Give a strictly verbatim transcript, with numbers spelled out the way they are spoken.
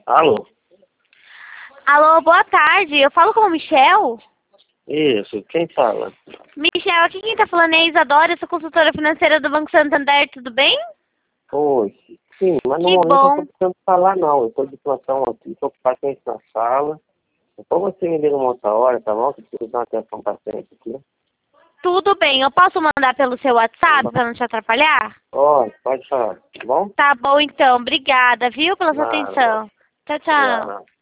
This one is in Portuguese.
Alô? Alô, boa tarde. Eu falo com o Michel? Isso, quem fala? Michel, aqui quem tá falando é a Isadora, eu sou consultora financeira do Banco Santander, tudo bem? Oi. Sim, mas no Que momento eu não bom. estou precisando falar não. Eu estou de plantão aqui, estou com o paciente na sala. Então você me liga uma outra hora, tá bom? Que eu preciso dar uma atenção ao paciente aqui. Tudo bem, eu posso mandar pelo seu WhatsApp pra não te atrapalhar? Pode, pode falar, tá bom? Tá bom então, obrigada, viu, pela sua Nada, atenção. Tchau, tchau. obrigado.